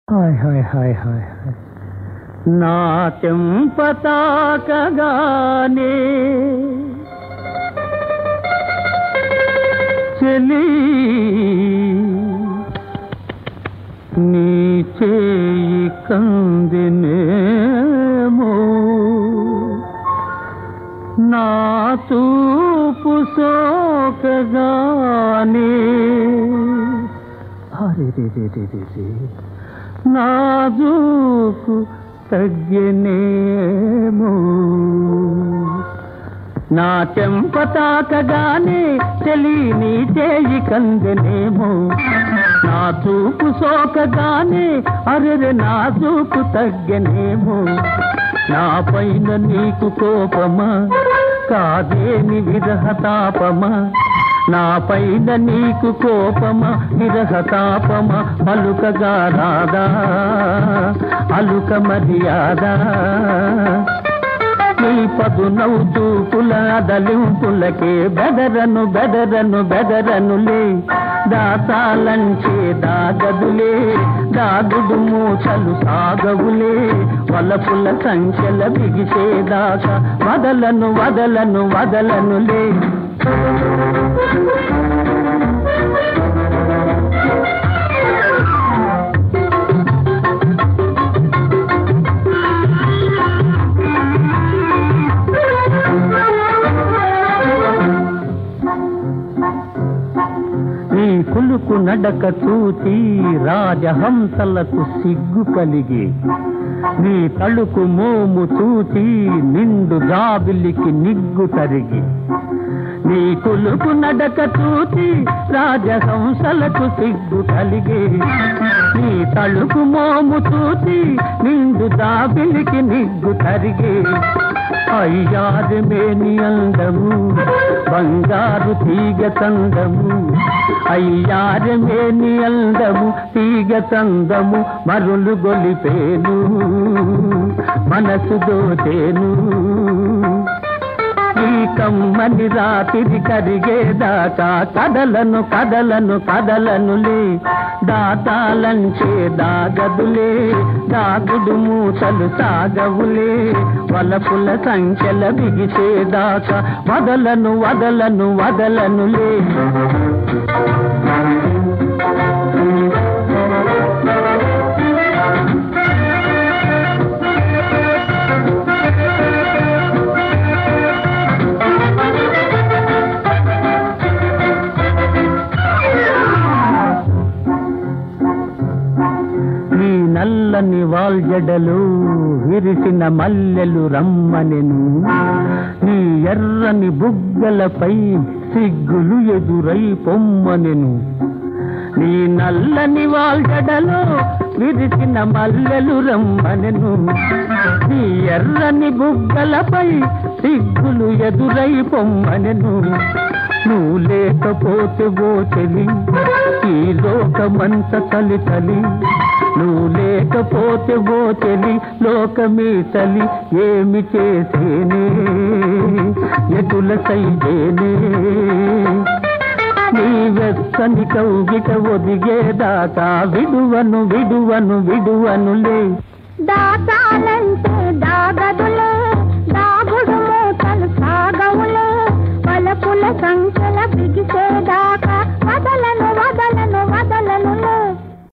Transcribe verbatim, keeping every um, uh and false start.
hi hi hi hi hi నా చెంపతాకగానే చెలి నీ చేయి కందినేమో నా చూపు సోకగానే అరే రే రే రే రే రే నాజూకు తగ్గనేమో నా చెంప తాకగానే చెలి నీ చేయి కందనేమో నా చూపు సోకగానే అరెరె నా చూపు తగ్గనేమో నా పైన నీకు కోపమా కాదేని విరహతాపమా నా పైన నీకు కోపమా విరహతాపమా అలుకగా రాదా అలుక మర్యాద నీ పదు నవ్వుతూ పులదలింపులకే బెదరను బెదరను బెదరనులే దాతాలంచే దాగదులే దాగుడు మూచలు సాగవులే వలపుల సంఖ్యల బిగిసేదాకా వదలను వదలను వదలనులే నీ కులుకు నడక చూచి రాజహంసలకు సిగ్గు కలిగి నీ తళుకు మోము చూచి నిండు జాబిలికి నిగ్గు తరిగి నీ కులుకు నడక చూచి రాజహంసలకు సిగ్గు కలిగి నీ తళుకు మోము చూచి నిండు జాబిలికి నిగ్గు తరిగి అయ్యారు మేని అందము బంగారు తీగ చందము అయ్యారు మేని అందము తీగ చందము మరులు గొలిపేను మనసు దోచేను ఈ కమ్మని రాత్రి కరిగేదాకా కదలను కదలను కదలనులే దాతాలంచే దాగదులే దాగుడు మూసలు సాగవులే వలపుల సంఖ్యల బిగిసేదాకా వదలను వదలను వదలనులే నల్లని వాల్జడలు విరిసిన మల్లెలు రమ్మనెను నీ ఎర్రని బుగ్గలపై సిగ్గులు ఎదురై పొమ్మనెను నీ నల్లని వాల్జడలు విరిసిన మల్లెలు రమ్మనెను నీ ఎర్రని బుగ్గలపై సిగ్గులు ఎదురై పొమ్మనెను నువ్వు లేకపోతే ఓ చెలి ఈ లోకమంత తలి తలి నువ్వు లేకపోతే ఓ చెలి లోకమే తలి ఏమి చేసేనే ఎటుల సైదేనే నీ వెచ్చని కౌగిట ఒదిగేదాకా విడువను విడువను విడువనులే దాతాలంటే దాగదులే దాగుడు మూతలు సాగవులే వలపుల సంఖ్యల బిగిసేదాకా వదలను వదలను వదలనులే